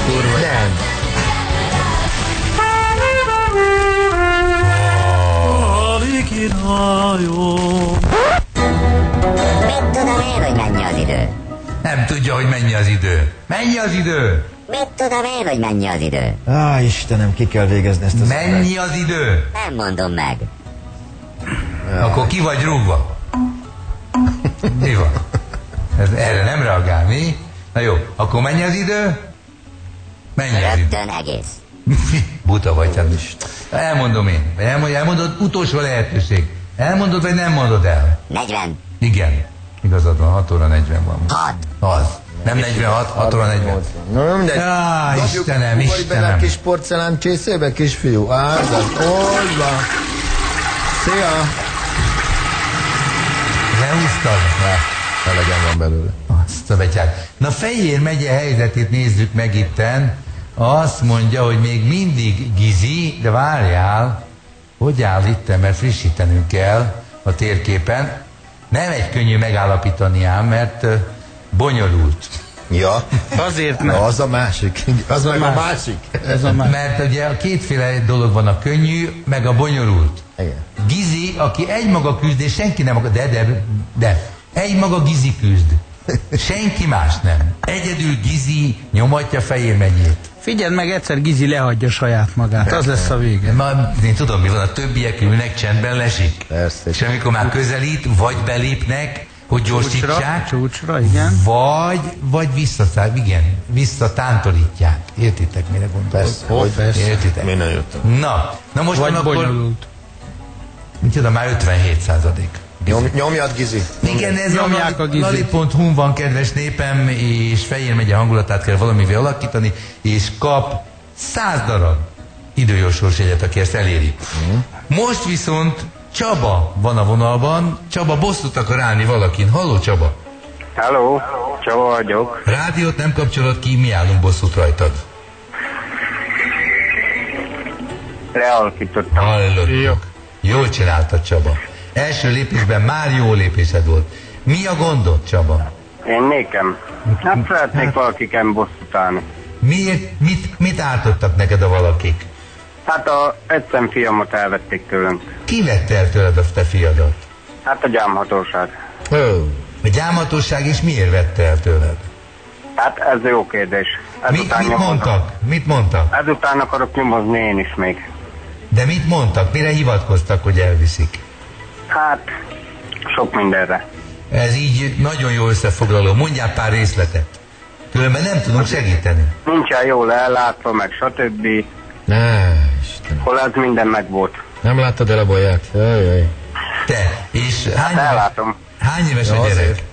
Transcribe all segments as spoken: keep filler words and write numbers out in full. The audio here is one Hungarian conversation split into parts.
kurva. Nem. Mit tudom én, hogy mennyi az idő? Nem tudja, hogy mennyi az idő. Mennyi az idő? Mit tudom én, hogy mennyi az idő? Á, Istenem, ki kell végezni ezt az... Mennyi az idő? Nem mondom meg. Akkor ki vagy rúgva? Mi van? Ez, erre nem reagál, mi? Na jó, akkor mennyi az idő? Mennyi az idő? Rögtön egész. Buta vagy, hát is. Elmondom én. Elmond, elmondod, utolsó lehetőség. Elmondod, vagy nem mondod el? negyven. Igen. Igazad van, hat óra negyven van. hat. Az. Nem negyvenhat, hat óra negyven. Na, mindegy. Á, Istenem, Ugorj bele a Istenem. kis porcelán csészébe, kisfiú. Á, ez az. Hogy van. Szia. Lehúztad? Elegem van belőle. Azt a betyár. Na, Fejér megye helyzetét nézzük meg itten. Azt mondja, hogy még mindig Gizi, de várjál, hogy áll itten, mert frissítenünk kell a térképen. Nem egy könnyű megállapítani ám, mert uh, bonyolult. Ja. Azért nem. Na, az a másik. Az meg a másik. Ez a már. Mert ugye kétféle dolog van, a könnyű, meg a bonyolult. Igen. Gizi, aki egymaga küzd, és senki nem akar, de, de, de, egymaga Gizi küzd. Senki más nem. Egyedül Gizi nyomatja Fejér megyét. Figyeld meg, egyszer Gizi lehagyja saját magát, az lesz a vége. Ma, én tudom, mi van, a többiek ülnek, csendben lesik. Persze. És amikor már közelít, vagy belépnek, hogy Csúcsra, gyorsítsák, csúcsra, igen. vagy, vagy visszaszáll, igen, visszatántorítják. Értitek, mire gondolok? Persze. Hogy persze. Értitek? Minden jöttem. Na, na most Vagy van akkor, bonyolult. micsoda, már ötvenhét százalék. Nyom, nyomjad, Gizi. Igen, ez Nyomják a a Gizit. lali pont hu van, kedves népem, és Fejér megye hangulatát kell valamivel alakítani, és kap száz darab időjósors-jegyet, aki ezt eléri. Mm. Most viszont Csaba van a vonalban, Csaba bosszút akar állni valakin. Halló, Csaba? Hello, Csaba vagyok. Rádiót nem kapcsolod ki, mi állunk bosszút rajtad. Lealkítottam. Hallottuk. Jól csináltad, Csaba. Első lépésben már jó lépésed volt. Mi a gondod, Csaba? Én nékem. Hát szeretnék valakiken bosszút állni. Miért, mit, mit ártottak neked a valakik? Hát a egyszem fiamat elvették tőlünk. Ki vette el tőled a te fiadat? Hát a gyámhatóság. Ó. A gyámhatóság is miért vette el tőled? Hát ez jó kérdés. Mi, Ezután mit nyomozom. mondtak? Mit mondtak? Ezután akarok nyomozni én is még. De mit mondtak? Mire hivatkoztak, hogy elviszik? Hát, sok mindenre. Ez így nagyon jó összefoglaló. Mondjál pár részletet. Különben nem tudunk segíteni. Nincsen jól ellátva, meg stb. Ne, Istenem. Hol ez minden megvolt. Nem láttad el a bolyát? Jaj, jaj. Te, és hány éves, Ellátom. hány éves Ja, a gyerek? azért.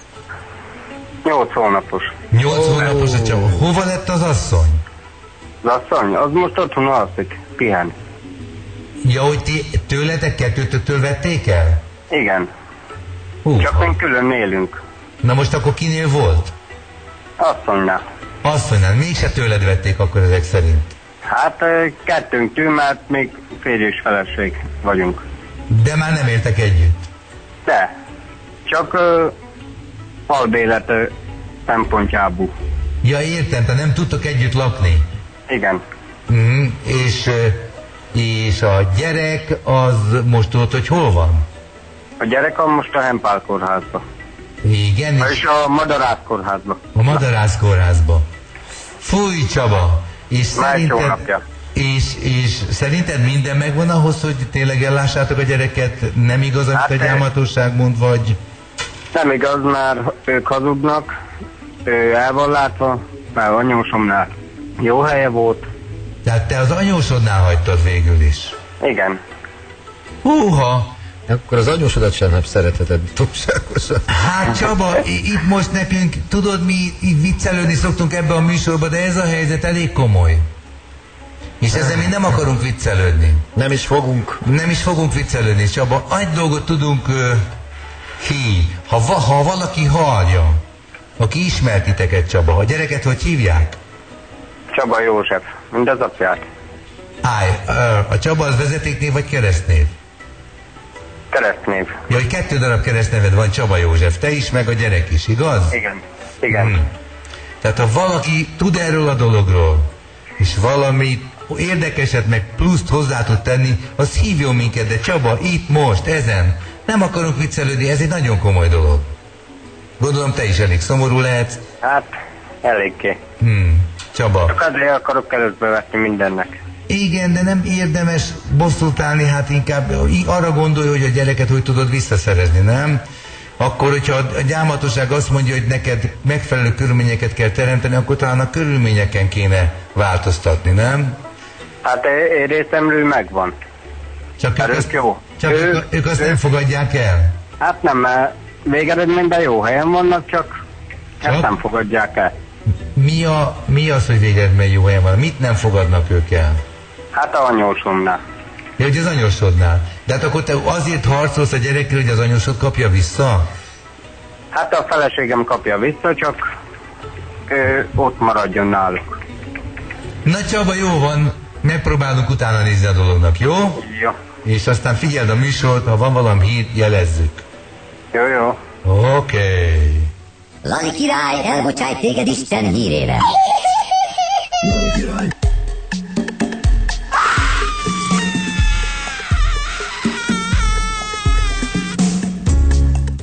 Nyolc hónapos. Nyolc hónapos a Csaba. Hova lett az asszony? Az asszony, az most otthon alszik. Pihen. Ja, hogy ti tőletek kettőtöktől vették el? Igen. Hú, Csak még külön élünk. na most akkor kinél volt? Asszonynál. Asszonynál, mégse tőled vették akkor ezek szerint. Hát ö, kettőnk tű, mert még férj és feleség vagyunk. De már nem éltek együtt. De, csak ö, albélet ö, szempontjából. Ja, értem, te nem tudtok együtt lakni. Igen. Mm, és, ö, és a gyerek az most tudod, hogy hol van? A gyerek a most a Hempál kórházba. Igen, és És a Madarász kórházba. a Madarász kórházba. Fúj, Csaba! És Már egy szerinted, hónapja. és, és szerinted minden megvan ahhoz, hogy tényleg ellássátok a gyereket? Nem igaz, amit Hát, a gyámhatóság mond, vagy... Nem igaz, mert ők hazudnak, ő el van látva, mert anyósomnál jó helye volt. Tehát te az anyósodnál hagytad végül is. Igen. Húha! Akkor az anyósodat sem nem szeretheted túlságosan. Hát Csaba, i- itt most nekünk, tudod, mi így viccelődni szoktunk ebbe a műsorba, de ez a helyzet elég komoly. És ezzel mi nem akarunk viccelődni. Nem is fogunk. Nem is fogunk viccelődni, Csaba. Egy dolgot tudunk uh, hi. Ha, va, ha valaki hallja, aki ismer titeket, Csaba, a gyereket hogy hívják? Csaba József, mint az apját. Állj, uh, a Csaba az vezetéknév vagy keresztnév? Keresztnév. Ja, hogy kettő darab keresztneved van, Csaba József. Te is, meg a gyerek is, igaz? Igen. Igen. Hmm. Tehát ha valaki tud erről a dologról, és valami érdekeset meg pluszt hozzá tud tenni, az hívjon minket, de Csaba, itt, most, ezen. Nem akarunk viccelődni, ez egy nagyon komoly dolog. Gondolom te is elég szomorú lehetsz. Hát, eléggé. Hmm. Csaba. Csak azért akarok előttbe vetni mindennek. Igen, de nem érdemes bosszút állni, hát inkább arra gondolj, hogy a gyereket hogy tudod visszaszerezni, nem? Akkor, hogyha a gyámhatóság azt mondja, hogy neked megfelelő körülményeket kell teremteni, akkor talán a körülményeken kéne változtatni, nem? Hát én részemről megvan. Csak ők azt, jó. csak ő, ők, ők azt ő, nem fogadják el? Hát nem, mert végeredményben jó helyen vannak, csak, csak? ezt nem fogadják el. Mi, a, mi az, hogy végeredményben jó helyen van? Mit nem fogadnak ők el? Hát a anyósomnál. Ja, hogy az anyósodnál. De hát akkor te azért harcolsz a gyerekkel, hogy az anyósod kapja vissza? Hát a feleségem kapja vissza, csak ő, ott maradjon náluk. Na Csaba, jó van, megpróbálunk utána nézni a dolognak, jó? Jó. És aztán figyeld a műsort, ha van valami hír, jelezzük. Jó, jó. Oké. Okay. Lali király elbocsájt téged Isten hírére.